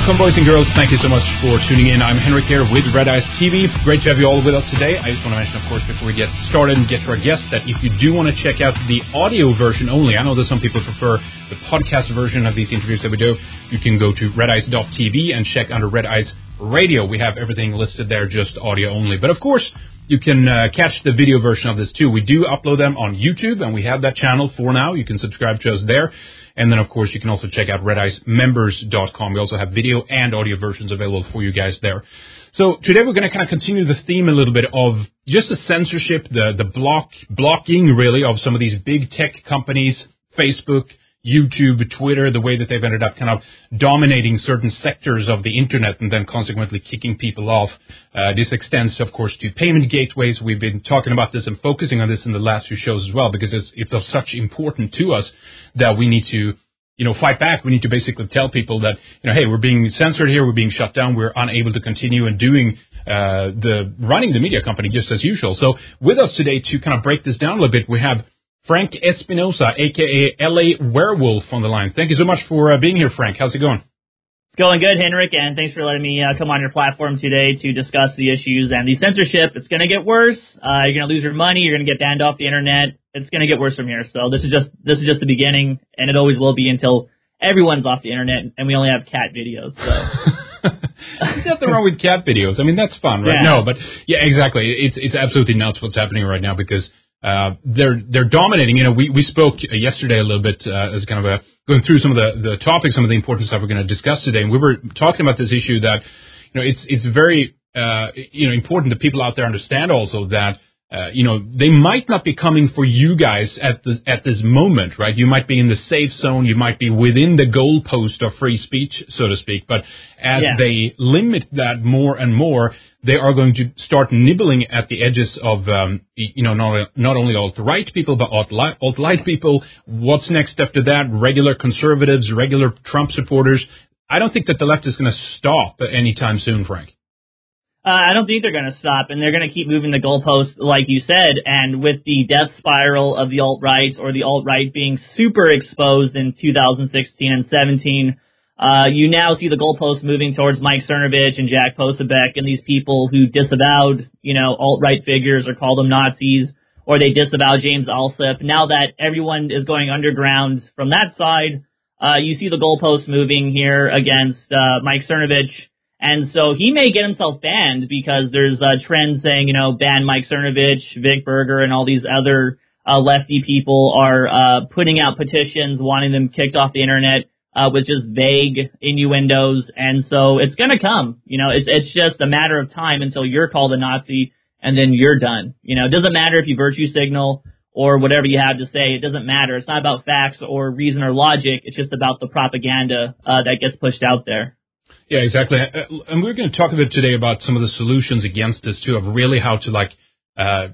Welcome, boys and girls. Thank you so much for tuning in. I'm Henrik here with Red Ice TV. Great to have you all with us today. I just want to mention, of course, before we get started and get to our guest, that if you do want to check out the audio version only, I know that some people prefer the podcast version of these interviews that we do, you can go to redice.tv and check under Red Ice Radio. We have everything listed there, just audio only. But, of course, you can catch the video version of this, too. We do upload them on YouTube, and we have that channel for now. You can subscribe to us there. And then, of course, you can also check out redicemembers.com. We also have video and audio versions available for you guys there. So today we're going to kind of continue the theme a little bit of just the censorship, the blocking, really, of some of these big tech companies, Facebook, YouTube, Twitter, the way that they've ended up kind of dominating certain sectors of the internet and then consequently kicking people off. This extends, of course, to payment gateways. We've been talking about this and focusing on this in the last few shows as well, because it's of such importance to us that we need to, fight back. We need to basically tell people that, hey, we're being censored here, we're being shut down, we're unable to continue and doing running the media company just as usual. So with us today to kind of break this down a little bit, we have Frank Espinosa, a.k.a. LA Werewolf, on the line. Thank you so much for being here, Frank. How's it going? It's going good, Henrik, and thanks for letting me come on your platform today to discuss the issues and the censorship. It's going to get worse. You're going to lose your money. You're going to get banned off the internet. It's going to get worse from here. So this is just the beginning, and it always will be until everyone's off the internet and we only have cat videos. So. There's nothing wrong with cat videos. I mean, that's fun, right? Yeah. No, but yeah, exactly. It's absolutely nuts what's happening right now because they're dominating. We spoke yesterday a little bit as kind of going through some of the topics, some of the important stuff we're going to discuss today, and we were talking about this issue that it's very important that people out there understand also that they might not be coming for you guys at this moment, right? You might be in the safe zone, you might be within the goalpost of free speech, so to speak, but as they limit that more and more, they are going to start nibbling at the edges of, not only alt-right people, but alt-light people. What's next after that? Regular conservatives, regular Trump supporters. I don't think that the left is going to stop anytime soon, Frank. I don't think they're going to stop, and they're going to keep moving the goalposts, like you said, and with the death spiral of the alt-right, or the alt-right being super exposed in 2016 and 17, you now see the goalposts moving towards Mike Cernovich and Jack Posobiec and these people who disavowed, alt-right figures or called them Nazis, or they disavowed James Alsop. Now that everyone is going underground from that side, you see the goalposts moving here against Mike Cernovich. And so he may get himself banned because there's a trend saying, ban Mike Cernovich, Vic Berger, and all these other lefty people are putting out petitions wanting them kicked off the internet with just vague innuendos. And so it's going to come. It's just a matter of time until you're called a Nazi and then you're done. It doesn't matter if you virtue signal or whatever you have to say. It doesn't matter. It's not about facts or reason or logic. It's just about the propaganda that gets pushed out there. Yeah, exactly. And we're going to talk a bit today about some of the solutions against this, too, of really how to,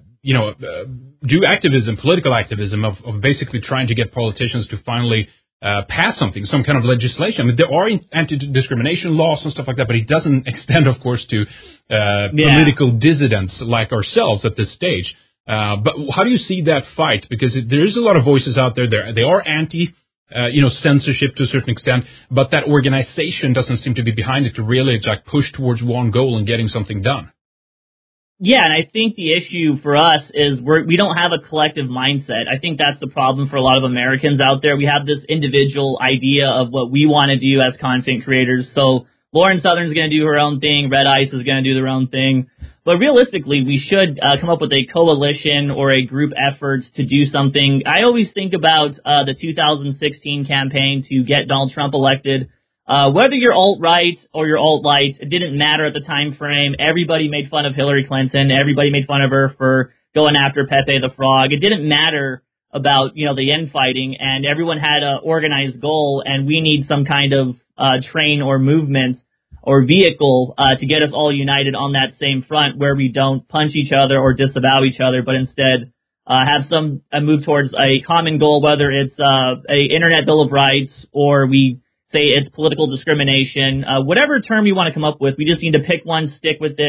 do activism, political activism, of basically trying to get politicians to finally pass something, some kind of legislation. I mean, there are anti-discrimination laws and stuff like that, but it doesn't extend, of course, to political dissidents like ourselves at this stage. But how do you see that fight? Because there is a lot of voices out there. They are censorship to a certain extent, but that organization doesn't seem to be behind it to really push towards one goal and getting something done. Yeah, and I think the issue for us is we don't have a collective mindset. I think that's the problem for a lot of Americans out there. We have this individual idea of what we want to do as content creators. So Lauren Southern's going to do her own thing. Red Ice is going to do their own thing. But realistically, we should come up with a coalition or a group effort to do something. I always think about the 2016 campaign to get Donald Trump elected. Whether you're alt-right or you're alt-light, it didn't matter at the time frame. Everybody made fun of Hillary Clinton. Everybody made fun of her for going after Pepe the Frog. It didn't matter about, the infighting, and everyone had an organized goal, and we need some kind of train or movement or vehicle to get us all united on that same front where we don't punch each other or disavow each other, but instead have some move towards a common goal, whether it's a Internet Bill of Rights or we say it's political discrimination, whatever term you want to come up with. We just need to pick one, stick with it,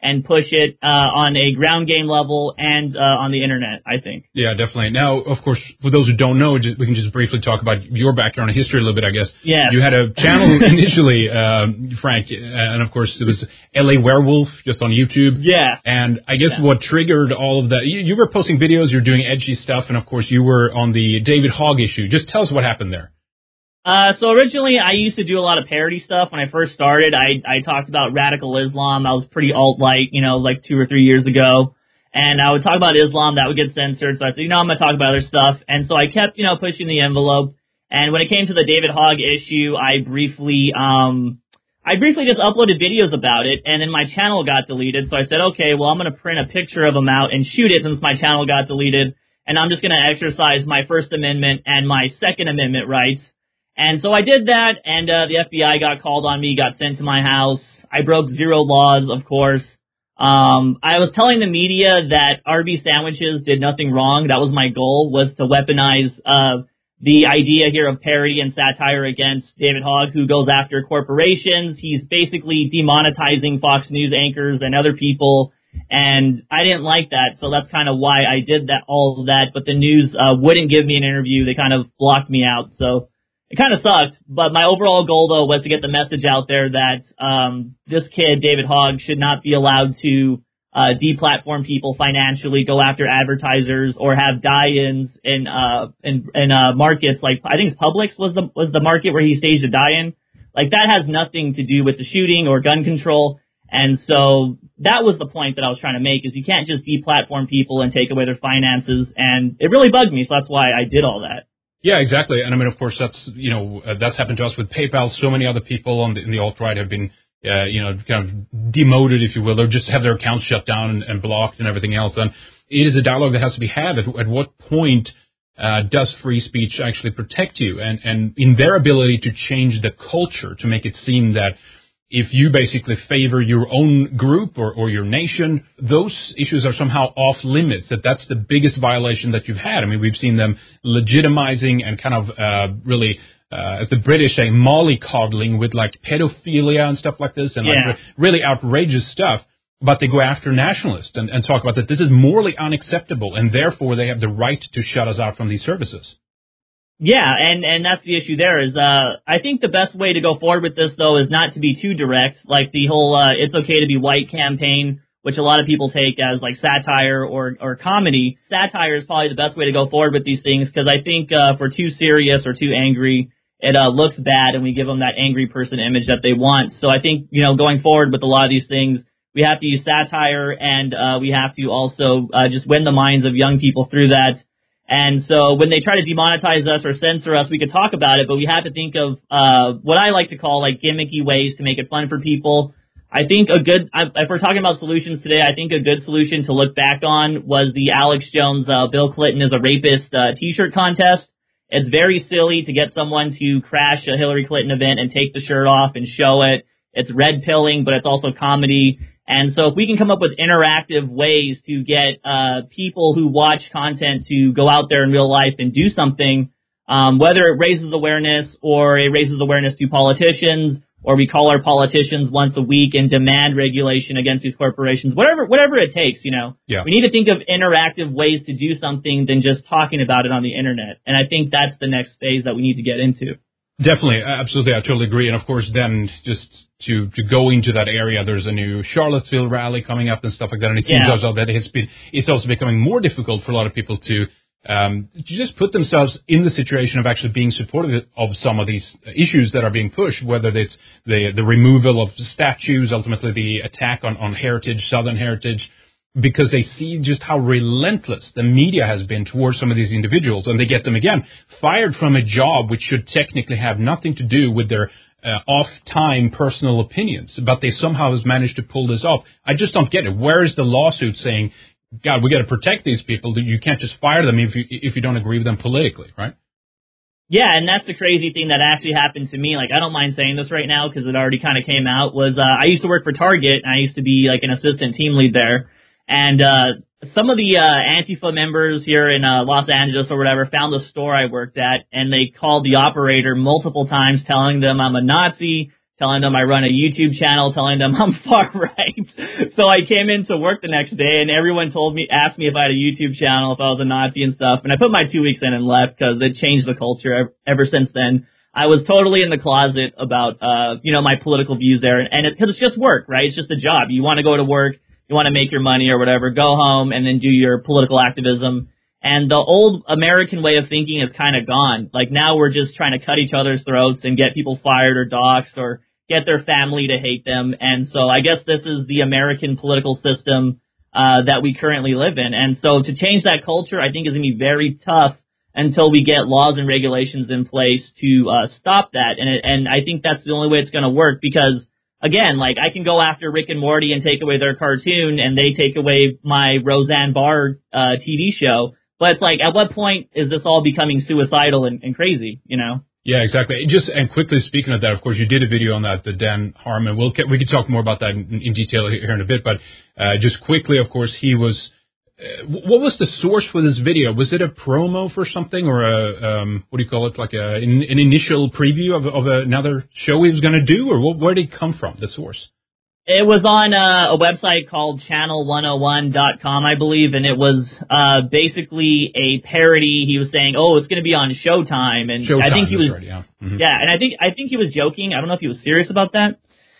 and push it on a ground game level and on the internet, I think. Yeah, definitely. Now, of course, for those who don't know, we can just briefly talk about your background and history a little bit, I guess. Yeah. You had a channel initially, Frank, and of course it was LA Werewolf just on YouTube. Yeah. And I guess what triggered all of that, you were posting videos, you're doing edgy stuff, and of course you were on the David Hogg issue. Just tell us what happened there. So originally I used to do a lot of parody stuff. When I first started, I talked about radical Islam. I was pretty alt-light, like 2 or 3 years ago. And I would talk about Islam, that would get censored. So I said, I'm going to talk about other stuff. And so I kept, pushing the envelope. And when it came to the David Hogg issue, I briefly just uploaded videos about it, and then my channel got deleted. So I said, okay, well, I'm going to print a picture of him out and shoot it since my channel got deleted. And I'm just going to exercise my First Amendment and my Second Amendment rights. And so I did that, and the FBI got called on me, got sent to my house. I broke 0 laws, of course. I was telling the media that Arby's sandwiches did nothing wrong. That was my goal, was to weaponize the idea here of parody and satire against David Hogg, who goes after corporations. He's basically demonetizing Fox News anchors and other people, and I didn't like that, so that's kind of why I did all of that. But the news wouldn't give me an interview. They kind of blocked me out, so it kind of sucked, but my overall goal, though, was to get the message out there that this kid, David Hogg, should not be allowed to deplatform people financially, go after advertisers, or have die-ins in markets like, I think Publix was the market where he staged a die-in. Like, that has nothing to do with the shooting or gun control. And so that was the point that I was trying to make, is you can't just deplatform people and take away their finances. And it really bugged me, so that's why I did all that. Yeah, exactly. And I mean, of course, that's happened to us with PayPal. So many other people in the alt-right have been, kind of demoted, if you will, or just have their accounts shut down and blocked and everything else. And it is a dialogue that has to be had. At what point does free speech actually protect you? And in their ability to change the culture, to make it seem that if you basically favor your own group or your nation, those issues are somehow off limits, that's the biggest violation that you've had. I mean, we've seen them legitimizing and kind of really, as the British say, mollycoddling with like pedophilia and stuff like this, and like really outrageous stuff. But they go after nationalists and talk about that this is morally unacceptable, and therefore they have the right to shut us out from these services. Yeah, and that's the issue there is, I think the best way to go forward with this, though, is not to be too direct, like the whole, it's okay to be white campaign, which a lot of people take as like satire or comedy. Satire is probably the best way to go forward with these things, because I think, if we're too serious or too angry, it, looks bad, and we give them that angry person image that they want. So I think, going forward with a lot of these things, we have to use satire, and, we have to also, just win the minds of young people through that. And so when they try to demonetize us or censor us, we could talk about it, but we have to think of what I like to call like gimmicky ways to make it fun for people. I think if we're talking about solutions today, I think a good solution to look back on was the Alex Jones, Bill Clinton is a rapist t-shirt contest. It's very silly to get someone to crash a Hillary Clinton event and take the shirt off and show it. It's red pilling, but it's also comedy. And so if we can come up with interactive ways to get people who watch content to go out there in real life and do something, whether it raises awareness or it raises awareness to politicians, or we call our politicians once a week and demand regulation against these corporations, whatever it takes, we need to think of interactive ways to do something than just talking about it on the internet. And I think that's the next phase that we need to get into. Definitely, absolutely, I totally agree. And of course, then just to go into that area, there's a new Charlottesville rally coming up and stuff like that. And it seems also that it's also becoming more difficult for a lot of people to just put themselves in the situation of actually being supportive of some of these issues that are being pushed, whether it's the removal of statues, ultimately the attack on heritage, Southern heritage, because they see just how relentless the media has been towards some of these individuals, and they get them, again, fired from a job which should technically have nothing to do with their off-time personal opinions, but they somehow has managed to pull this off. I just don't get it. Where is the lawsuit saying, God, we got to protect these people? You can't just fire them if you don't agree with them politically, right? Yeah, and that's the crazy thing that actually happened to me. Like, I don't mind saying this right now because it already kind of came out, was I used to work for Target, and I used to be like an assistant team lead there. And some of the Antifa members here in Los Angeles or whatever found the store I worked at, and they called the operator multiple times telling them I'm a Nazi, telling them I run a YouTube channel, telling them I'm far right. So I came into work the next day and everyone asked me if I had a YouTube channel, if I was a Nazi and stuff. And I put my 2 weeks in and left because it changed the culture ever since then. I was totally in the closet about, my political views there. And because it's just work, right? It's just a job. You want to go to work, you want to make your money or whatever, go home and then do your political activism. And the old American way of thinking is kind of gone. Like now we're just trying to cut each other's throats and get people fired or doxxed or get their family to hate them. And so I guess this is the American political system that we currently live in. And so to change that culture, I think is going to be very tough until we get laws and regulations in place to stop that. And I think that's the only way it's going to work because, again, like I can go after Rick and Morty and take away their cartoon and they take away my Roseanne Barr TV show. But it's like, at what point is this all becoming suicidal and crazy, you know? Yeah, exactly. And quickly speaking of that, of course, you did a video on that, the Dan Harmon. We could talk more about that in detail here in a bit, but just quickly, of course, he was. What was the source for this video? Was it a promo for something, or a what do you call it, like an initial preview of another show he was going to do, or where did it come from? The source. It was on a website called channel101.com, I believe, and it was basically a parody. He was saying, "Oh, it's going to be on Showtime," and Showtime, I think he was, right, yeah. Mm-hmm. Yeah, and I think he was joking. I don't know if he was serious about that.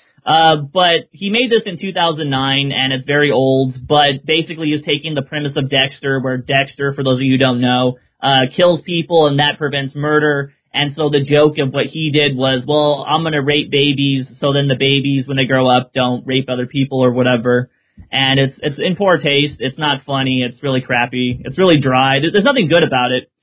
But he made this in 2009, and it's very old. But basically, he was taking the premise of Dexter, where Dexter, for those of you who don't know, kills people, and that prevents murder. And so the joke of what he did was, well, I'm going to rape babies, so then the babies, when they grow up, don't rape other people or whatever. And it's in poor taste. It's not funny. It's really crappy. It's really dry. There's nothing good about it.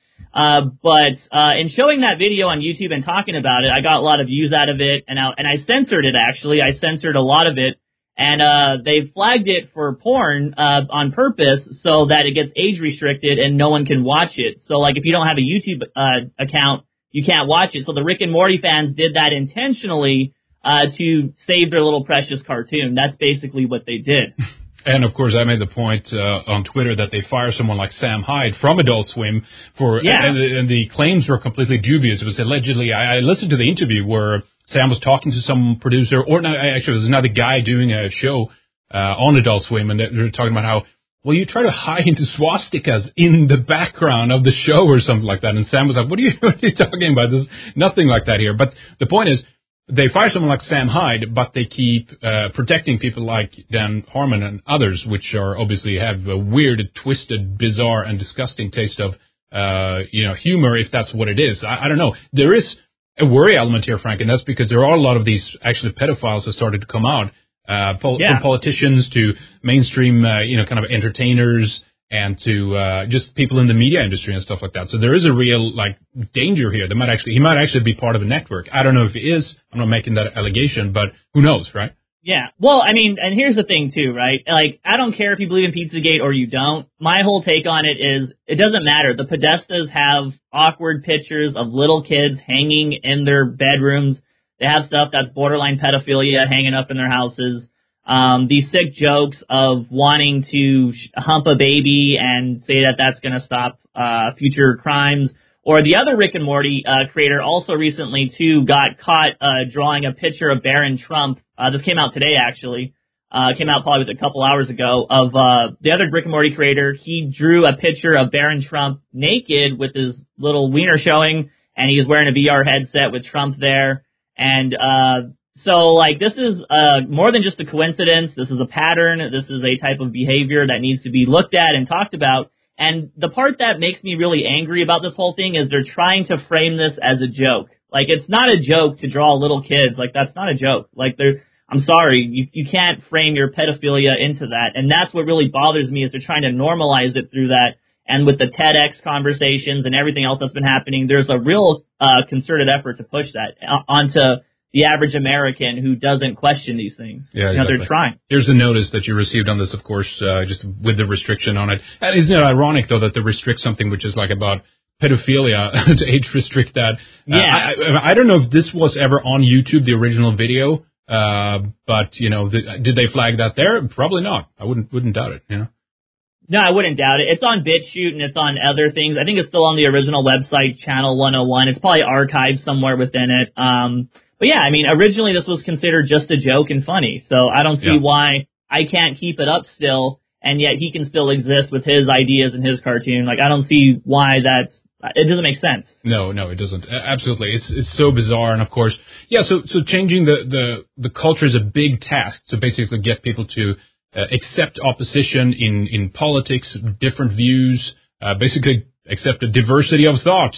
But in showing that video on YouTube and talking about it, I got a lot of views out of it, and I censored it, actually. I censored a lot of it. And they flagged it for porn on purpose so that it gets age restricted and no one can watch it. So, like, if you don't have a YouTube account, you can't watch it. So the Rick and Morty fans did that intentionally to save their little precious cartoon. That's basically what they did. And, of course, I made the point on Twitter that they fire someone like Sam Hyde from Adult Swim for, and the claims were completely dubious. It was allegedly, I listened to the interview where Sam was talking to some producer, or no, actually it was another guy doing a show on Adult Swim, and they were talking about how, well, you try to hide into swastikas in the background of the show or something like that. And Sam was like, what are you talking about? There's nothing like that here. But the point is, they fire someone like Sam Hyde, but they keep protecting people like Dan Harmon and others, which are obviously have a weird, twisted, bizarre, and disgusting taste of, humor, if that's what it is. I don't know. There is a worry element here, Frank, and that's because there are a lot of these actually pedophiles that started to come out. From politicians to mainstream, kind of entertainers, and to just people in the media industry and stuff like that. So there is a real danger here. He might actually be part of a network. I don't know if he is. I'm not making that allegation, but who knows, right? Yeah. Well, I mean, and here's the thing too, right? Like, I don't care if you believe in Pizzagate or you don't. My whole take on it is, it doesn't matter. The Podestas have awkward pictures of little kids hanging in their bedrooms. They have stuff that's borderline pedophilia hanging up in their houses. These sick jokes of wanting to hump a baby and say that that's going to stop future crimes. Or the other Rick and Morty creator also recently, too, got caught drawing a picture of Barron Trump. This came out today, actually. Came out probably a couple hours ago, of the other Rick and Morty creator. He drew a picture of Barron Trump naked with his little wiener showing, and he was wearing a VR headset with Trump there. And so, this is more than just a coincidence. This is a pattern. This is a type of behavior that needs to be looked at and talked about. And the part that makes me really angry about this whole thing is they're trying to frame this as a joke. It's not a joke to draw little kids. That's not a joke. I'm sorry, you can't frame your pedophilia into that. And that's what really bothers me, is they're trying to normalize it through that. And with the TEDx conversations and everything else that's been happening, there's a real concerted effort to push that onto the average American who doesn't question these things. Yeah, exactly. They're trying. Here's a notice that you received on this, of course, just with the restriction on it. And isn't it ironic, though, that they restrict something which is about pedophilia to age restrict that? Yeah. I don't know if this was ever on YouTube, the original video, but, did they flag that there? Probably not. I wouldn't doubt it, No, I wouldn't doubt it. It's on BitChute and it's on other things. I think it's still on the original website, Channel 101. It's probably archived somewhere within it. But yeah, I mean, originally this was considered just a joke and funny, so I don't see why I can't keep it up still, and yet he can still exist with his ideas and his cartoon. Like, I don't see why it doesn't make sense. No, it doesn't. Absolutely. It's so bizarre, and of course, so changing the culture is a big task to basically get people to accept opposition in politics, different views, basically accept a diversity of thought.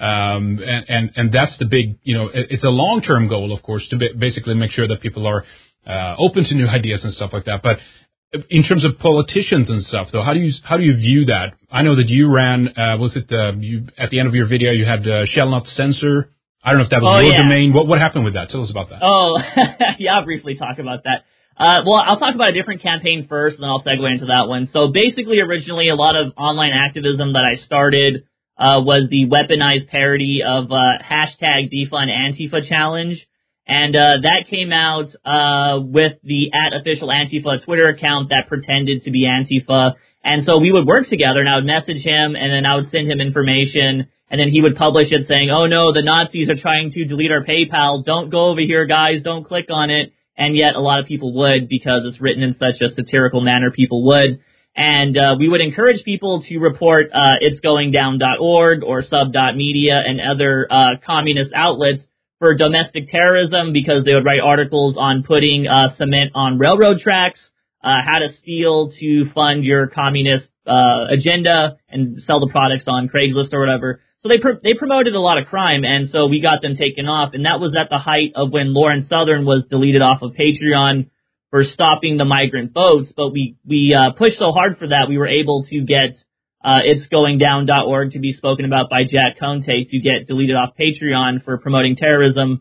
And that's the big, it's a long-term goal, of course, to basically make sure that people are open to new ideas and stuff like that. But in terms of politicians and stuff, though, how do you view that? I know that you ran, you at the end of your video you had shall not censor. I don't know if that was your domain. What happened with that? Tell us about that. Oh, yeah, I'll briefly talk about that. Well, I'll talk about a different campaign first, and then I'll segue into that one. So basically, originally, a lot of online activism that I started was the weaponized parody of hashtag Defund Antifa challenge. And that came out with the @official Antifa Twitter account that pretended to be Antifa. And so we would work together, and I would message him, and then I would send him information, and then he would publish it saying, oh no, the Nazis are trying to delete our PayPal. Don't go over here, guys. Don't click on it. And yet a lot of people would, because it's written in such a satirical manner, people would. And we would encourage people to report itsgoingdown.org or sub.media and other communist outlets for domestic terrorism, because they would write articles on putting cement on railroad tracks, how to steal to fund your communist agenda and sell the products on Craigslist or whatever. So they promoted a lot of crime, and so we got them taken off, and that was at the height of when Lauren Southern was deleted off of Patreon for stopping the migrant boats. But we pushed so hard for that, we were able to get itsgoingdown.org to be spoken about by Jack Conte to get deleted off Patreon for promoting terrorism.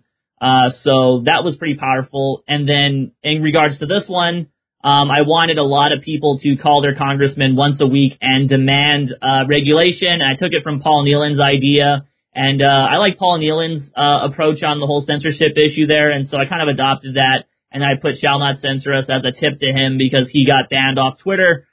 So that was pretty powerful. And then in regards to this one, I wanted a lot of people to call their congressman once a week and demand regulation. I took it from Paul Nealon's idea, and I like Paul Nealon's approach on the whole censorship issue there, and so I kind of adopted that, and I put shall not censor us as a tip to him because he got banned off Twitter.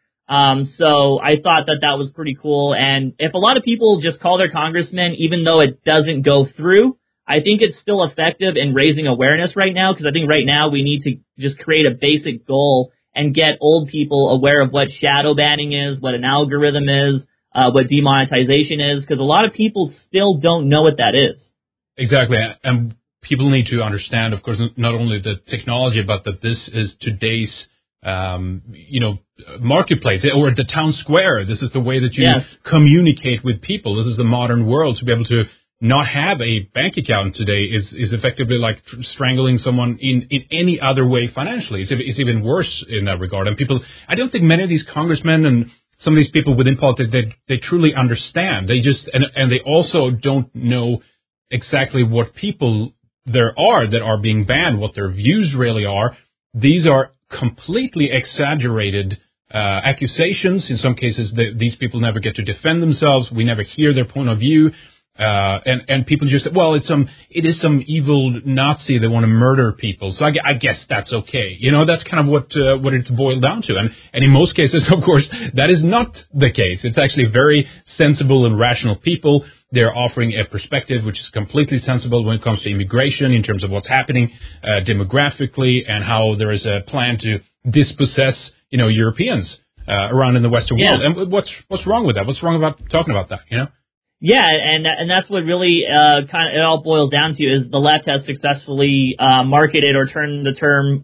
So I thought that was pretty cool, and if a lot of people just call their congressman, even though it doesn't go through, I think it's still effective in raising awareness right now, because I think right now we need to just create a basic goal and get old people aware of what shadow banning is, what an algorithm is, what demonetization is, because a lot of people still don't know what that is. Exactly, and people need to understand, of course, not only the technology, but that this is today's, marketplace, or the town square. This is the way that you communicate with people. This is the modern world. To be able to not have a bank account today is effectively like strangling someone in any other way financially. It's even worse in that regard. And I don't think many of these congressmen and some of these people within politics, they truly understand. They just, and they also don't know exactly what people there are that are being banned, what their views really are. These are completely exaggerated accusations. In some cases, these people never get to defend themselves. We never hear their point of view. And people just, it is some evil Nazi that want to murder people. So I guess that's okay. That's kind of what it's boiled down to. And in most cases, of course, that is not the case. It's actually very sensible and rational people. They're offering a perspective which is completely sensible when it comes to immigration, in terms of what's happening demographically, and how there is a plan to dispossess, Europeans around in the Western world. And what's wrong with that? What's wrong about talking about that? Yeah, and that's what really kind of it all boils down to, is the left has successfully marketed or turned the term,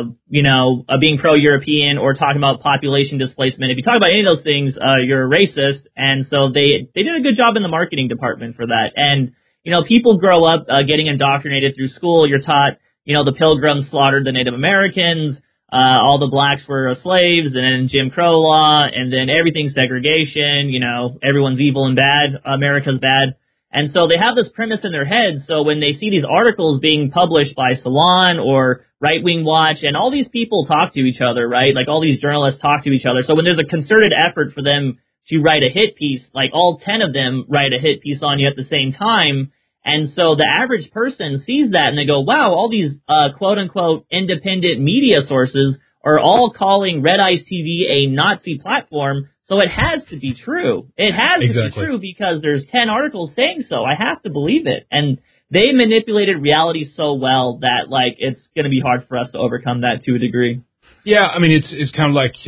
being pro-European or talking about population displacement. If you talk about any of those things, you're a racist, and so they did a good job in the marketing department for that. And people grow up getting indoctrinated through school. You're taught, the Pilgrims slaughtered the Native Americans. All the blacks were slaves, and then Jim Crow law, and then everything's segregation, everyone's evil and bad, America's bad. And so they have this premise in their heads, so when they see these articles being published by Salon or Right Wing Watch, and all these people talk to each other, right? Like all these journalists talk to each other. So when there's a concerted effort for them to write a hit piece, like all 10 of them write a hit piece on you at the same time. And so the average person sees that and they go, wow, all these quote-unquote independent media sources are all calling Red Ice TV a Nazi platform, so it has to be true. It has to be true because there's 10 articles saying so. I have to believe it. And they manipulated reality so well that, like, it's going to be hard for us to overcome that to a degree. Yeah, I mean, it's kind of like,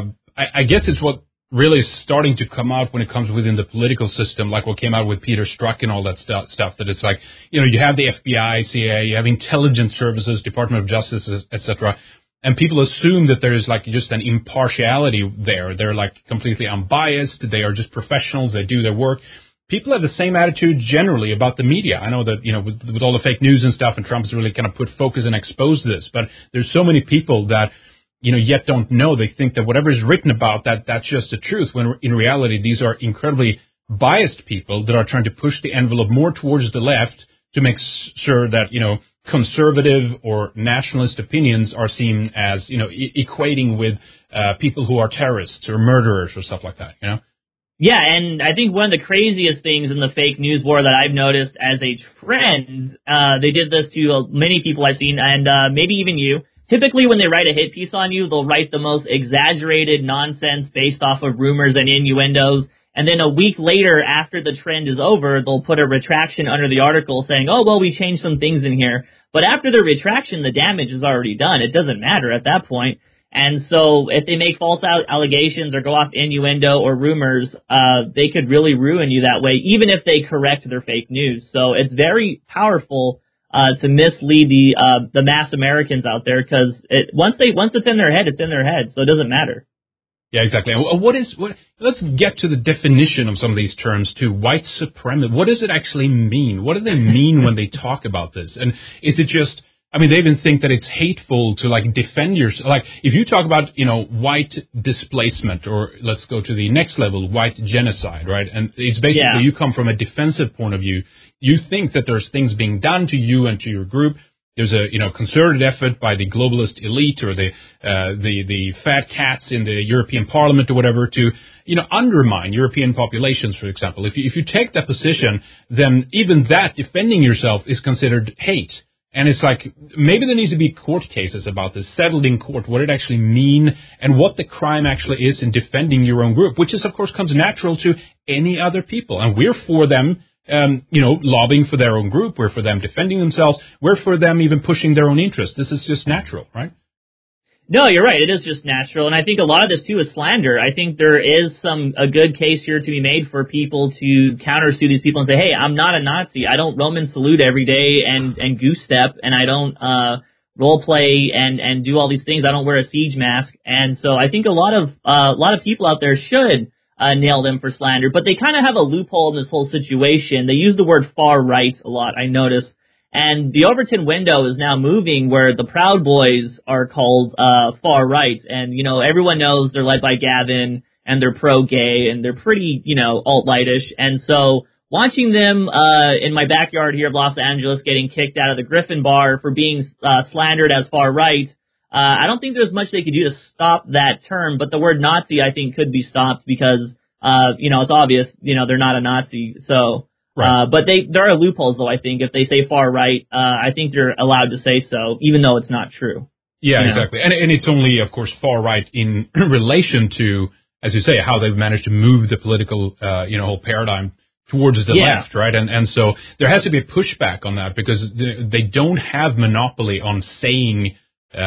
I guess it's what really is starting to come out when it comes within the political system, like what came out with Peter Strzok and all that stuff, that it's like, you know, you have the FBI, CIA, you have intelligence services, Department of Justice, etc., and people assume that there's like just an impartiality there. They're like completely unbiased. They are just professionals. They do their work. People have the same attitude generally about the media. I know that, you know, with all the fake news and stuff, and Trump has really kind of put focus and exposed this, but there's so many people that, you know, yet don't know. They think that whatever is written about that's just the truth, when in reality these are incredibly biased people that are trying to push the envelope more towards the left to make sure that, you know, conservative or nationalist opinions are seen as, you know, equating with people who are terrorists or murderers or stuff like that, you know? Yeah, and I think one of the craziest things in the fake news war that I've noticed as a trend, they did this to many people I've seen, and maybe even you. Typically, when they write a hit piece on you, they'll write the most exaggerated nonsense based off of rumors and innuendos. And then a week later, after the trend is over, they'll put a retraction under the article saying, oh, well, we changed some things in here. But after the retraction, the damage is already done. It doesn't matter at that point. And so if they make false allegations or go off innuendo or rumors, they could really ruin you that way, even if they correct their fake news. So it's very powerful to mislead the mass Americans out there, because once it's in their head, it's in their head, so it doesn't matter. Yeah, exactly. Let's get to the definition of some of these terms too. White supremacy. What does it actually mean? What do they mean when they talk about this? And is it just, I mean, they even think that it's hateful to like defend yourself. Like if you talk about, you know, white displacement, or let's go to the next level, white genocide, right? And it's basically you come from a defensive point of view. You think that there's things being done to you and to your group. There's a, you know, concerted effort by the globalist elite or the fat cats in the European Parliament or whatever to, you know, undermine European populations, for example. If you take that position, then even that, defending yourself, is considered hate. And it's like, maybe there needs to be court cases about this, settled in court, what it actually mean and what the crime actually is in defending your own group, which is, of course, comes natural to any other people. And we're for them, you know, lobbying for their own group. We're for them defending themselves. We're for them even pushing their own interests. This is just natural, right? No, you're right. It is just natural. And I think a lot of this, too, is slander. I think there is a good case here to be made for people to countersue these people and say, hey, I'm not a Nazi. I don't Roman salute every day and goose step, and I don't role play and do all these things. I don't wear a siege mask. And so I think a lot of people out there should nail them for slander. But they kind of have a loophole in this whole situation. They use the word far right a lot, I noticed. And the Overton window is now moving where the Proud Boys are called far right. And, you know, everyone knows they're led by Gavin, and they're pro-gay, and they're pretty, you know, alt-lightish. And so watching them in my backyard here of Los Angeles getting kicked out of the Griffin Bar for being slandered as far right, I don't think there's much they could do to stop that term. But the word Nazi, I think, could be stopped because, you know, it's obvious, you know, they're not a Nazi. So... Right. But there are loopholes, though, I think. If they say far right, I think they're allowed to say so, even though it's not true. Yeah, exactly. And it's only, of course, far right in relation to, as you say, how they've managed to move the political, you know, whole paradigm towards the left, right? And so there has to be a pushback on that, because they don't have monopoly on saying,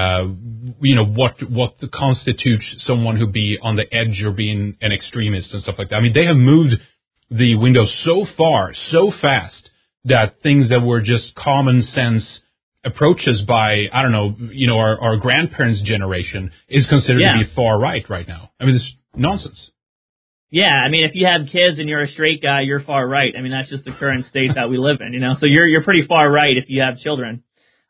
you know, what constitutes someone who be on the edge or being an extremist and stuff like that. I mean, they have moved the window so far, so fast, that things that were just common sense approaches by, I don't know, you know, our grandparents' generation is considered to be far right now. I mean, it's nonsense. Yeah, I mean, if you have kids and you're a straight guy, you're far right. I mean, that's just the current state that we live in, you know. So you're pretty far right if you have children.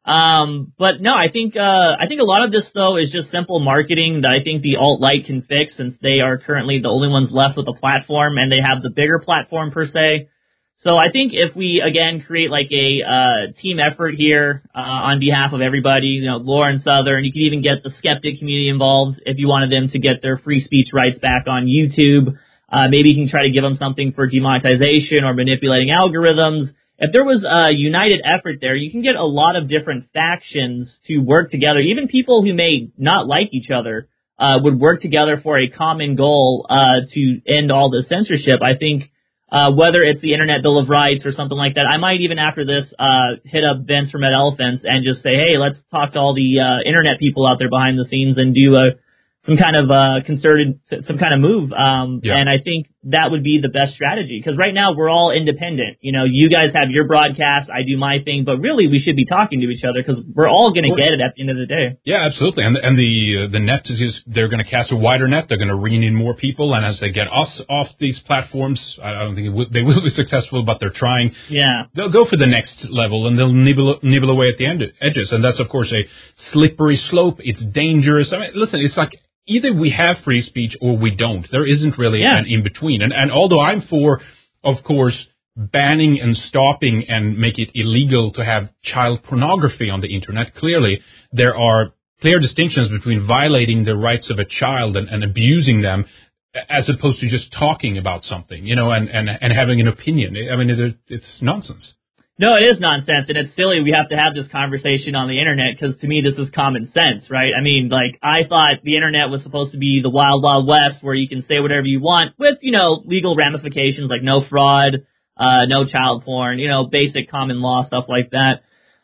But no, I think a lot of this, though, is just simple marketing that I think the alt-right can fix, since they are currently the only ones left with a platform, and they have the bigger platform per se. So I think if we, again, create like a team effort here on behalf of everybody, you know, Lauren Southern, you could even get the skeptic community involved if you wanted them to get their free speech rights back on YouTube. Maybe you can try to give them something for demonetization or manipulating algorithms. If there was a united effort there, you can get a lot of different factions to work together. Even people who may not like each other would work together for a common goal to end all the censorship. I think whether it's the Internet Bill of Rights or something like that. I might even after this hit up Vince from Ed Elephants and just say, hey, let's talk to all the internet people out there behind the scenes and do some kind of some kind of move. And I think that would be the best strategy, because right now we're all independent. You know, you guys have your broadcast, I do my thing, but really we should be talking to each other because we're all going to get it at the end of the day. Yeah, absolutely. And the net is they're going to cast a wider net. They're going to rein in more people, and as they get us off these platforms, I don't think they will be successful, but they're trying. Yeah, they'll go for the next level, and they'll nibble away at the edges, and that's of course a slippery slope. It's dangerous. I mean, listen, it's like, either we have free speech or we don't. There isn't really an in-between. And although I'm for, of course, banning and stopping and make it illegal to have child pornography on the Internet, clearly there are clear distinctions between violating the rights of a child and abusing them as opposed to just talking about something, you know, and having an opinion. I mean, it's nonsense. No, it is nonsense, and it's silly we have to have this conversation on the Internet, because to me this is common sense, right? I mean, like, I thought the Internet was supposed to be the wild, wild west where you can say whatever you want with, you know, legal ramifications like no fraud, no child porn, you know, basic common law stuff like that.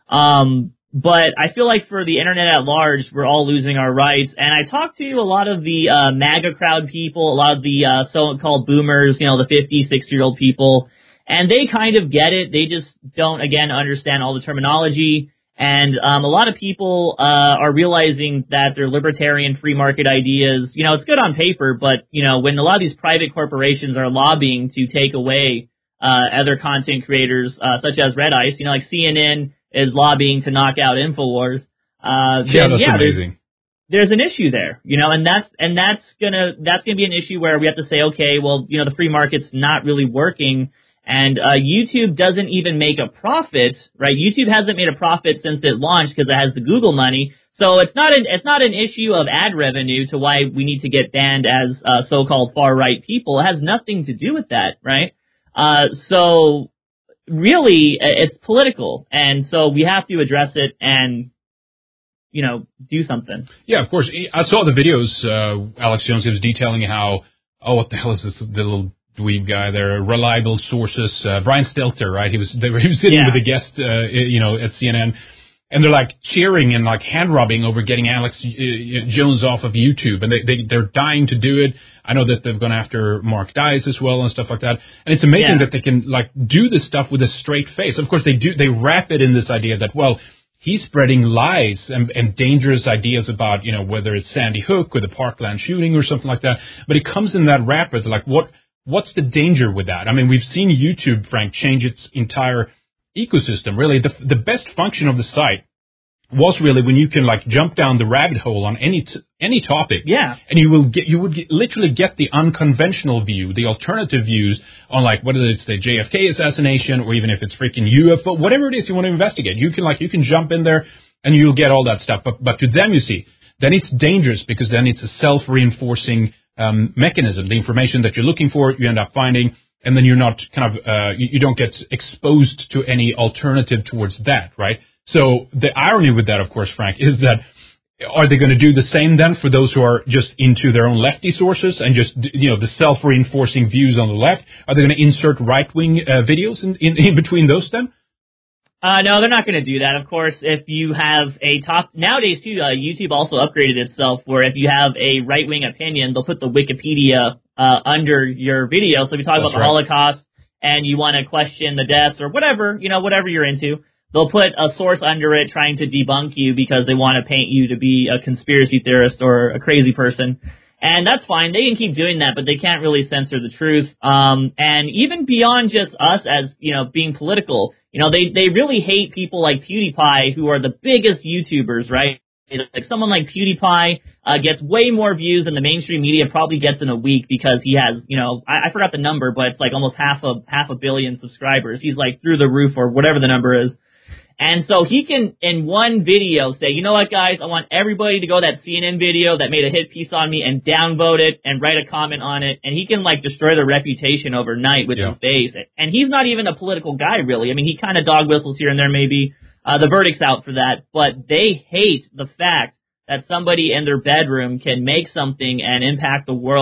But I feel like for the Internet at large, we're all losing our rights. And I talked to a lot of the MAGA crowd people, a lot of the so-called boomers, you know, the 50, 60-year-old people. And they kind of get it. They just don't, again, understand all the terminology. And a lot of people are realizing that their libertarian free market ideas, you know, it's good on paper, but, you know, when a lot of these private corporations are lobbying to take away other content creators, such as Red Ice, you know, like CNN is lobbying to knock out InfoWars. That's amazing. There's an issue there, you know, and that's gonna be an issue where we have to say, okay, well, you know, the free market's not really working. And YouTube doesn't even make a profit, right? YouTube hasn't made a profit since it launched because it has the Google money. So it's not an issue of ad revenue to why we need to get banned as so-called far-right people. It has nothing to do with that, right? So really, it's political, and so we have to address it and, you know, do something. Yeah, of course. I saw the videos. Alex Jones, he was detailing how, what the hell is this? The little dweeb guy there, reliable sources, Brian Stelter, right? He was sitting with a guest, you know, at CNN, and they're like cheering and like hand rubbing over getting Alex Jones off of YouTube, and they're dying to do it. I know that they've gone after Mark Dice as well and stuff like that, and it's amazing that they can like do this stuff with a straight face. Of course, they wrap it in this idea that, well, he's spreading lies and dangerous ideas about, you know, whether it's Sandy Hook or the Parkland shooting or something like that, but it comes in that wrapper. They're like, what's the danger with that? I mean, we've seen YouTube, Frank, change its entire ecosystem. Really, the best function of the site was really when you can like jump down the rabbit hole on any topic. Yeah. And you would literally get the unconventional view, the alternative views on like whether it's the JFK assassination or even if it's freaking UFO, whatever it is you want to investigate. You can jump in there and you'll get all that stuff. But to them, you see, then it's dangerous because then it's a self-reinforcing mechanism. The information that you're looking for, you end up finding, and then you're not kind of you don't get exposed to any alternative towards that, right? So the irony with that, of course, Frank, is that are they going to do the same then for those who are just into their own lefty sources and just, you know, the self-reinforcing views on the left? Are they going to insert right-wing videos in between those then? No, they're not going to do that. Of course, if you have nowadays too, YouTube also upgraded itself where if you have a right-wing opinion, they'll put the Wikipedia under your video. So if you talk about the Holocaust and you want to question the deaths or whatever, you know, whatever you're into, they'll put a source under it trying to debunk you because they want to paint you to be a conspiracy theorist or a crazy person. And that's fine. They can keep doing that, but they can't really censor the truth. And even beyond just us as, you know, being political, you know, they really hate people like PewDiePie who are the biggest YouTubers, right? Like someone like PewDiePie gets way more views than the mainstream media probably gets in a week because he has, you know, I forgot the number, but it's like almost half a billion subscribers. He's like through the roof or whatever the number is. And so he can, in one video, say, you know what, guys, I want everybody to go to that CNN video that made a hit piece on me and downvote it and write a comment on it. And he can, like, destroy their reputation overnight with his base. And he's not even a political guy, really. I mean, he kind of dog whistles here and there, maybe. The verdict's out for that. But they hate the fact that somebody in their bedroom can make something and impact the world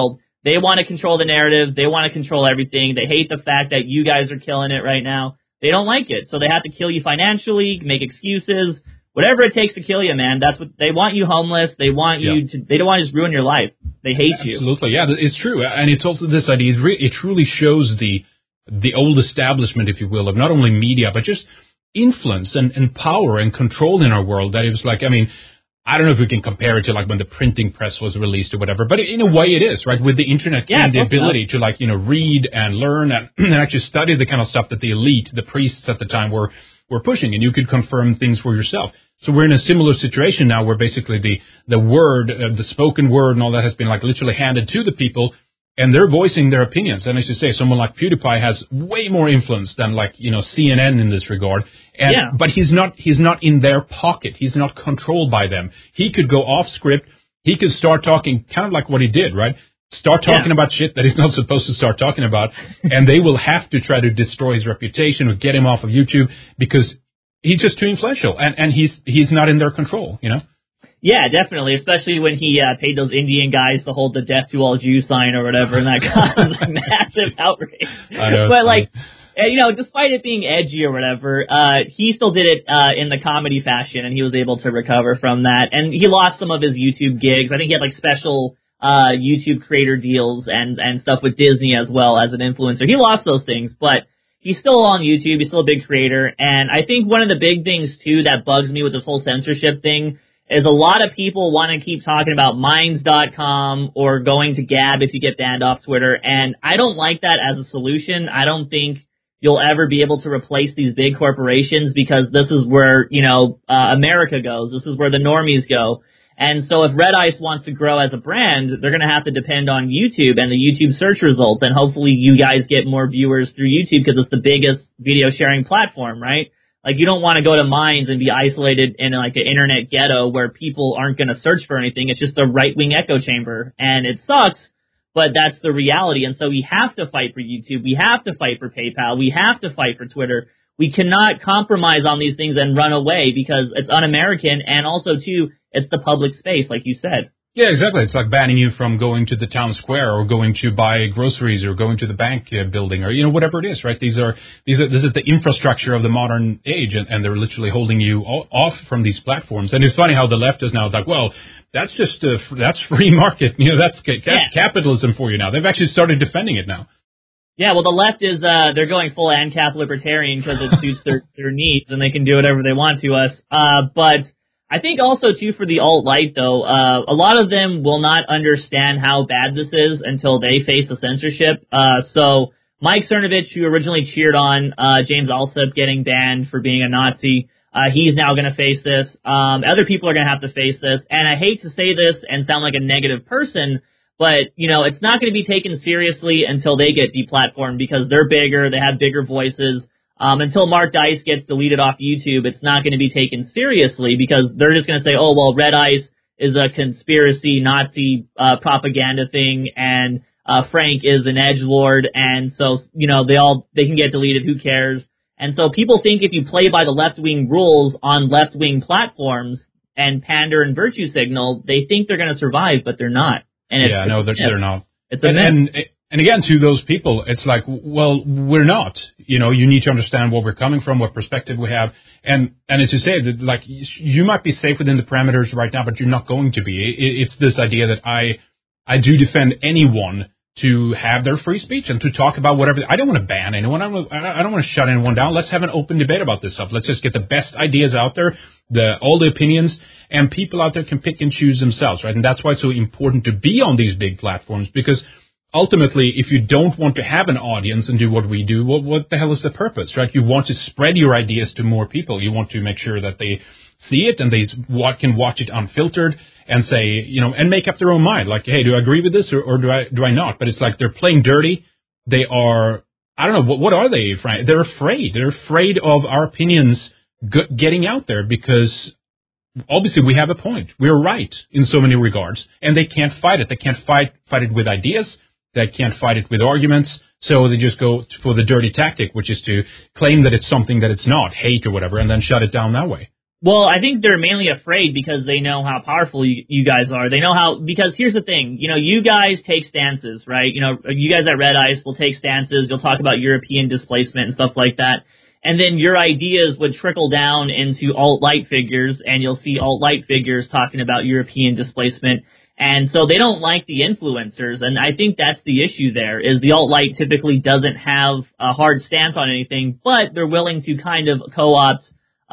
They want to control the narrative. They want to control everything. They hate the fact that you guys are killing it right now. They don't like it. So they have to kill you financially, make excuses, whatever it takes to kill you, man. That's what they want, you homeless. They want you to, they don't want to just ruin your life. They hate you. Absolutely. Yeah, it's true. And it's also this idea, it truly shows the old establishment, if you will, of not only media, but just influence and power and control in our world. That it was like, I mean, I don't know if we can compare it to like when the printing press was released or whatever, but in a way it is, right? With the internet and the ability to like, read and learn and actually study the kind of stuff that the elite, the priests at the time were pushing, and you could confirm things for yourself. So we're in a similar situation now where basically the word, the spoken word and all that has been like literally handed to the people, and they're voicing their opinions. And as you say, someone like PewDiePie has way more influence than like, CNN in this regard. But he's not in their pocket. He's not controlled by them. He could go off script. He could start talking kind of like what he did, right? Start talking about shit that he's not supposed to start talking about. And they will have to try to destroy his reputation or get him off of YouTube because he's just too influential. And he's not in their control, Yeah, definitely, especially when he paid those Indian guys to hold the Death to All Jews sign or whatever, and that caused a massive outrage. I know, but like, despite it being edgy or whatever, he still did it in the comedy fashion, and he was able to recover from that. And he lost some of his YouTube gigs. I think he had like special YouTube creator deals and stuff with Disney as well as an influencer. He lost those things, but he's still on YouTube. He's still a big creator. And I think one of the big things too that bugs me with this whole censorship thing is a lot of people want to keep talking about Minds.com or going to Gab if you get banned off Twitter, and I don't like that as a solution. I don't think you'll ever be able to replace these big corporations because this is where, America goes. This is where the normies go. And so if Red Ice wants to grow as a brand, they're going to have to depend on YouTube and the YouTube search results, and hopefully you guys get more viewers through YouTube because it's the biggest video sharing platform, right? Like, you don't want to go to Minds and be isolated in like an internet ghetto where people aren't going to search for anything. It's just a right-wing echo chamber, and it sucks, but that's the reality. And so we have to fight for YouTube. We have to fight for PayPal. We have to fight for Twitter. We cannot compromise on these things and run away because it's un-American, and also, too, it's the public space, like you said. Yeah, exactly. It's like banning you from going to the town square or going to buy groceries or going to the bank building or, whatever it is, right? This is the infrastructure of the modern age, and they're literally holding you off from these platforms. And it's funny how the left is now like, well, that's just, that's free market. That's capitalism for you now. They've actually started defending it now. Yeah, well, the left is, they're going full ANCAP libertarian because it suits their needs and they can do whatever they want to us. But I think also, too, for the alt-right, though, a lot of them will not understand how bad this is until they face the censorship. So Mike Cernovich, who originally cheered on James Alsop getting banned for being a Nazi, he's now going to face this. Other people are going to have to face this. And I hate to say this and sound like a negative person, but, it's not going to be taken seriously until they get deplatformed because they're bigger, they have bigger voices. Until Mark Dice gets deleted off YouTube, it's not going to be taken seriously because they're just going to say, oh, well, Red Ice is a conspiracy Nazi propaganda thing, and Frank is an edgelord, and so, they can get deleted, who cares? And so people think if you play by the left-wing rules on left-wing platforms and pander and virtue signal, they think they're going to survive, but they're not. And they're not. It's a myth. And again, to those people, it's like, well, we're not. You need to understand where we're coming from, what perspective we have. And as you say, that like, you might be safe within the parameters right now, but you're not going to be. It's this idea that I do defend anyone to have their free speech and to talk about whatever. I don't want to ban anyone. I don't want to shut anyone down. Let's have an open debate about this stuff. Let's just get the best ideas out there, all the opinions, and people out there can pick and choose themselves, right? And that's why it's so important to be on these big platforms, because ultimately, if you don't want to have an audience and do what we do, what the hell is the purpose, right? You want to spread your ideas to more people. You want to make sure that they see it and they can watch it unfiltered and say, and make up their own mind. Like, hey, do I agree with this or do I not? But it's like they're playing dirty. They are, I don't know, what are they, Frank? They're afraid. They're afraid of our opinions getting out there because obviously we have a point. We're right in so many regards, and they can't fight it. They can't fight it with ideas. They can't fight it with arguments, so they just go for the dirty tactic, which is to claim that it's something that it's not, hate or whatever, and then shut it down that way. Well, I think they're mainly afraid because they know how powerful you guys are. They know how, because here's the thing, you guys take stances, right? You guys at Red Ice will take stances. You'll talk about European displacement and stuff like that. And then your ideas would trickle down into alt-light figures, and you'll see alt-light figures talking about European displacement. And so they don't like the influencers, and I think that's the issue there, is the alt-light typically doesn't have a hard stance on anything, but they're willing to kind of co-opt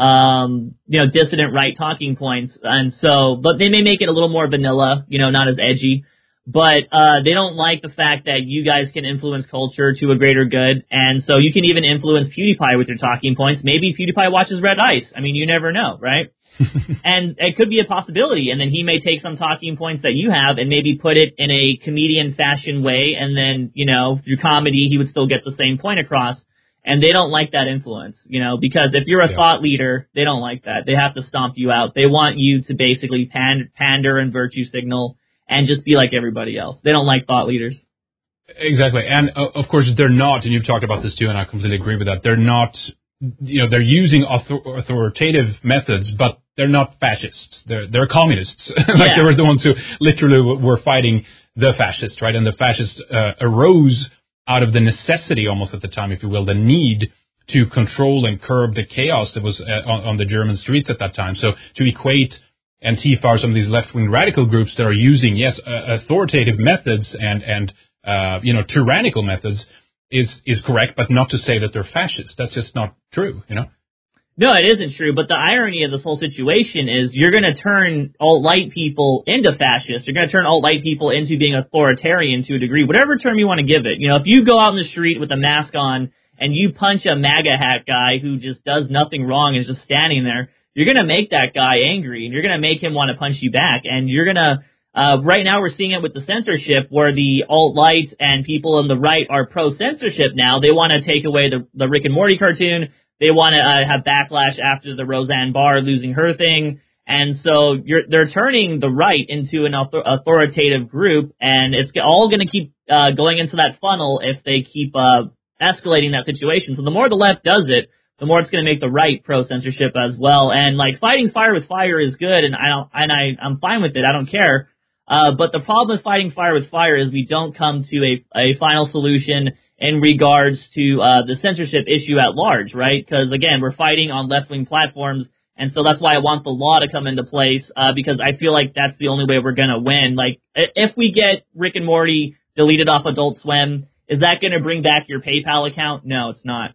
dissident right talking points. And so, but they may make it a little more vanilla, not as edgy, but, they don't like the fact that you guys can influence culture to a greater good. And so you can even influence PewDiePie with your talking points. Maybe PewDiePie watches Red Ice. I mean, you never know, right? And it could be a possibility. And then he may take some talking points that you have and maybe put it in a comedian fashion way. And then, through comedy, he would still get the same point across. And they don't like that influence, because if you're a thought leader, they don't like that. They have to stomp you out. They want you to basically pander and virtue signal and just be like everybody else. They don't like thought leaders. Exactly. And of course, they're not, and you've talked about this too, and I completely agree with that. They're not, they're using authoritative methods, but they're not fascists. They're communists. They were the ones who literally were fighting the fascists, right? And the fascists arose out of the necessity almost at the time, if you will, the need to control and curb the chaos that was on the German streets at that time. So to equate Antifa or some of these left-wing radical groups that are using, authoritative methods and tyrannical methods is correct, but not to say that they're fascists. That's just not true, No, it isn't true, but the irony of this whole situation is you're going to turn alt-light people into fascists. You're going to turn alt-light people into being authoritarian to a degree, whatever term you want to give it. If you go out in the street with a mask on and you punch a MAGA hat guy who just does nothing wrong and is just standing there, you're going to make that guy angry, and you're going to make him want to punch you back. And you're going to, right now we're seeing it with the censorship, where the alt-lights and people on the right are pro-censorship now. They want to take away the Rick and Morty cartoon. They want to have backlash after the Roseanne Barr losing her thing. And so they're turning the right into an authoritative group, and it's all going to keep going into that funnel if they keep escalating that situation. So the more the left does it, the more it's going to make the right pro-censorship as well. And fighting fire with fire is good, and I'm fine with it. I don't care. But the problem with fighting fire with fire is we don't come to a final solution in regards to the censorship issue at large, right? Because again, we're fighting on left-wing platforms, and so that's why I want the law to come into place, because I feel like that's the only way we're going to win. If we get Rick and Morty deleted off Adult Swim, is that going to bring back your PayPal account? No, it's not.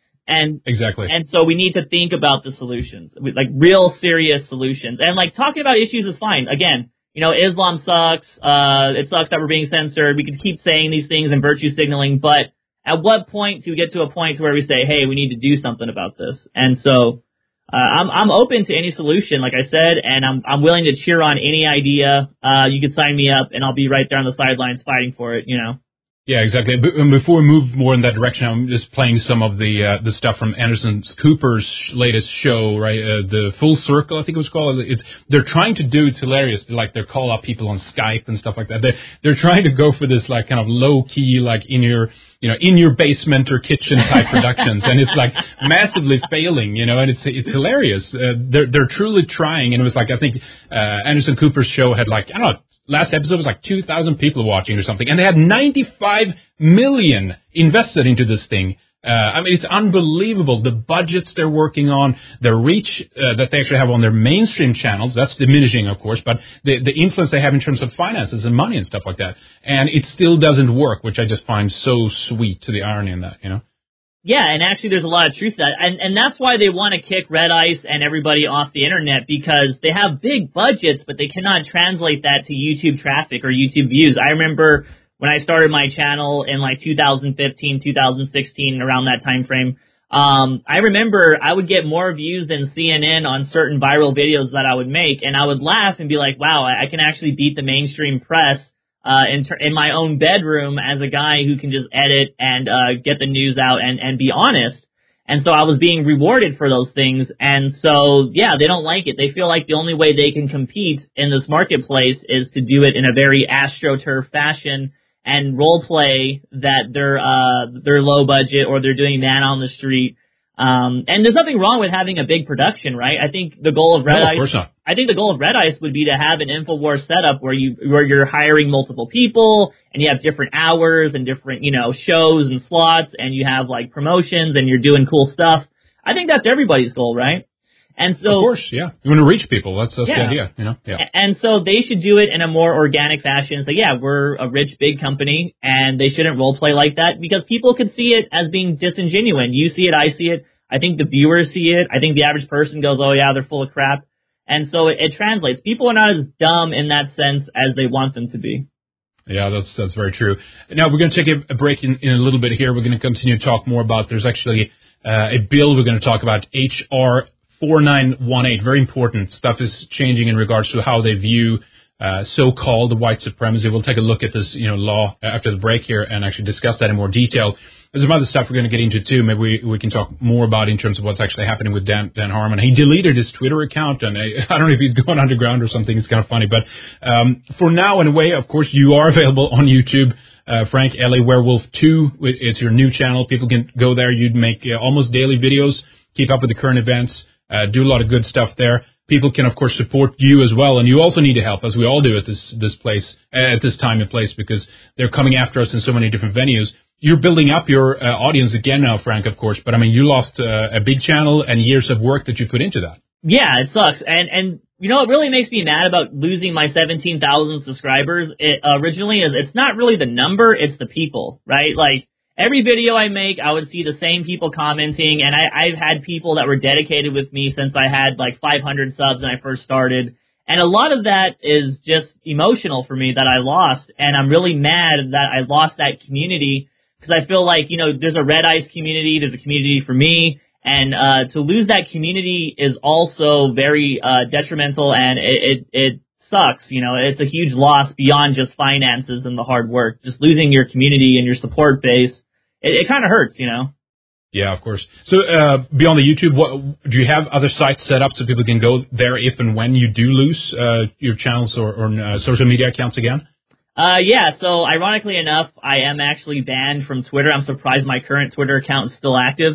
And exactly. And so we need to think about the solutions, real serious solutions. And talking about issues is fine. Again, Islam sucks. It sucks that we're being censored. We could keep saying these things and virtue signaling, but at what point do we get to a point where we say, hey, we need to do something about this? And so I'm open to any solution, like I said, and I'm willing to cheer on any idea. You can sign me up, and I'll be right there on the sidelines fighting for it. Yeah, exactly. But before we move more in that direction, I'm just playing some of the stuff from Anderson Cooper's latest show, right? The Full Circle, I think it was called. They're trying to do, it's hilarious, they call up people on Skype and stuff like that. They're trying to go for this kind of low key, in your basement or kitchen type productions, and it's massively failing, and it's hilarious. They're truly trying, and it was I think Anderson Cooper's show had I don't know. Last episode was 2,000 people watching or something, and they had 95 million invested into this thing. It's unbelievable. The budgets they're working on, the reach that they actually have on their mainstream channels, that's diminishing, of course, but the influence they have in terms of finances and money and stuff like that. And it still doesn't work, which I just find so sweet, to the irony in that, Yeah, and actually there's a lot of truth to that. And that's why they want to kick Red Ice and everybody off the internet, because they have big budgets, but they cannot translate that to YouTube traffic or YouTube views. I remember when I started my channel in 2015, 2016, around that time frame, I remember I would get more views than CNN on certain viral videos that I would make, and I would laugh and be like, wow, I can actually beat the mainstream press in my own bedroom as a guy who can just edit and get the news out and be honest. And so I was being rewarded for those things. And so, yeah, they don't like it. They feel like the only way they can compete in this marketplace is to do it in a very AstroTurf fashion and role play that they're low budget, or they're doing man on the street. And there's nothing wrong with having a big production, right? I think the goal of Red Ice, of course not. I think the goal of Red Ice would be to have an InfoWars setup where you're hiring multiple people and you have different hours and different, shows and slots, and you have like promotions and you're doing cool stuff. I think that's everybody's goal, right? And so, of course, yeah. You want to reach people. That's the idea, Yeah. And so they should do it in a more organic fashion. So yeah, we're a rich, big company, and they shouldn't role play like that because people could see it as being disingenuous. You see it, I see it. I think the viewers see it. I think the average person goes, oh yeah, they're full of crap. And so it translates. People are not as dumb in that sense as they want them to be. Yeah, that's very true. Now we're going to take a break in a little bit here. We're going to continue to talk more about, there's actually a bill we're going to talk about, HR 4918. Very important. Stuff is changing in regards to how they view so-called white supremacy. We'll take a look at this, law after the break here and actually discuss that in more detail. There's some other stuff we're going to get into too. Maybe we can talk more about in terms of what's actually happening with Dan Harmon. He deleted his Twitter account, and I don't know if he's going underground or something. It's kind of funny, but for now, in a way, of course, you are available on YouTube. Frank LA Werewolf 2. It's your new channel. People can go there. You'd make almost daily videos, keep up with the current events, do a lot of good stuff there. People can, of course, support you as well, and you also need to help, as we all do at this place, at this time and place, because they're coming after us in so many different venues. You're building up your audience again now, Frank, of course, but I mean, you lost a big channel and years of work that you put into that. Yeah, it sucks. And what really makes me mad about losing my 17,000 subscribers originally is it's not really the number, it's the people, right? Like, every video I make, I would see the same people commenting, and I've had people that were dedicated with me since I had like 500 subs when I first started. And a lot of that is just emotional for me that I lost, and I'm really mad that I lost that community. Because I feel like, there's a Red Ice community, there's a community for me, and to lose that community is also very detrimental, and it sucks. It's a huge loss beyond just finances and the hard work. Just losing your community and your support base, it kind of hurts, Yeah, of course. So beyond the YouTube, do you have other sites set up so people can go there if and when you do lose your channels or social media accounts again? Yeah, so ironically enough, I am actually banned from Twitter. I'm surprised my current Twitter account is still active.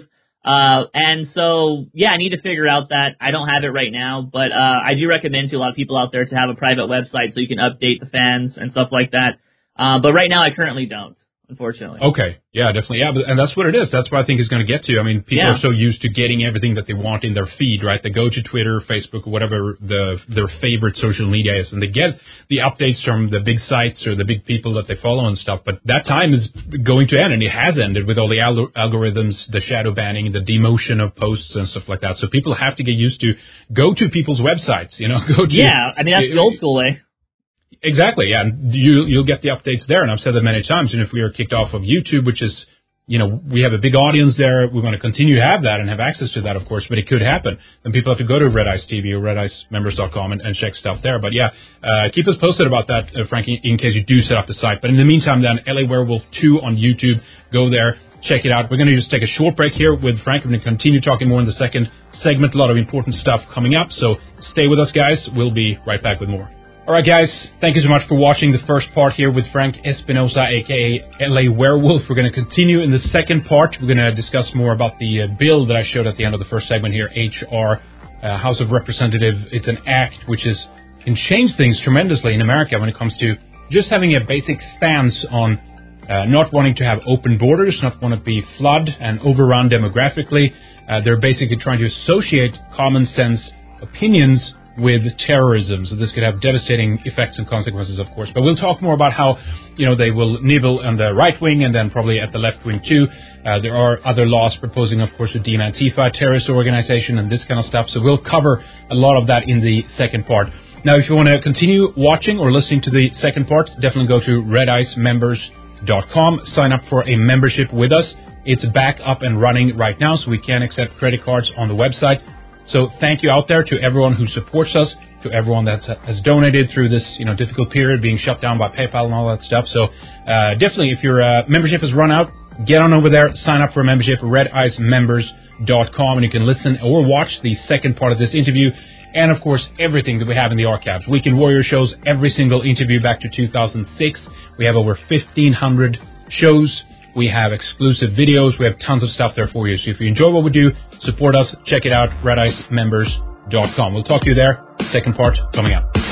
And so, yeah, I need to figure out that. I don't have it right now, but I do recommend to a lot of people out there to have a private website so you can update the fans and stuff like that. But right now I currently don't, unfortunately. Okay. Yeah, definitely. Yeah, and that's what it is. That's what I think it's going to get to. I mean, people are so used to getting everything that they want in their feed, right? They go to Twitter, Facebook, whatever their favorite social media is, and they get the updates from the big sites or the big people that they follow and stuff. But that time is going to end, and it has ended with all the algorithms, the shadow banning, the demotion of posts and stuff like that. So people have to get used to go to people's websites, go to... Yeah, I mean, that's the old school way. Exactly, yeah. And you'll get the updates there, and I've said that many times. And if we are kicked off of YouTube, which is, we have a big audience there, we want to continue to have that and have access to that, of course, but it could happen. Then people have to go to Red Ice TV or redicemembers.com and check stuff there. But yeah, keep us posted about that, Frankie, in case you do set up the site. But in the meantime, then, LA Werewolf 2 on YouTube. Go there, check it out. We're going to just take a short break here with Frank. We're going to continue talking more in the second segment. A lot of important stuff coming up, so stay with us, guys. We'll be right back with more. All right, guys, thank you so much for watching the first part here with Frank Espinosa, a.k.a. LA Werewolf. We're going to continue in the second part. We're going to discuss more about the bill that I showed at the end of the first segment here, HR, House of Representatives. It's an act which can change things tremendously in America when it comes to just having a basic stance on not wanting to have open borders, not want to be flood and overrun demographically. They're basically trying to associate common sense opinions with terrorism. So this could have devastating effects and consequences, of course. But we'll talk more about how, they will nibble on the right wing and then probably at the left wing too. There are other laws proposing, of course, to deem Antifa a terrorist organization and this kind of stuff. So we'll cover a lot of that in the second part. Now, if you want to continue watching or listening to the second part, definitely go to redicemembers.com. Sign up for a membership with us. It's back up and running right now, so we can accept credit cards on the website. So thank you out there to everyone who supports us, to everyone that has donated through this difficult period, being shut down by PayPal and all that stuff. So definitely, if your membership has run out, get on over there, sign up for a membership, redicemembers.com, and you can listen or watch the second part of this interview. And, of course, everything that we have in the archives. Weekend Warrior shows, every single interview back to 2006. We have over 1,500 shows. We have exclusive videos. We have tons of stuff there for you. So if you enjoy what we do, support us. Check it out, redicemembers.com. We'll talk to you there. Second part coming up.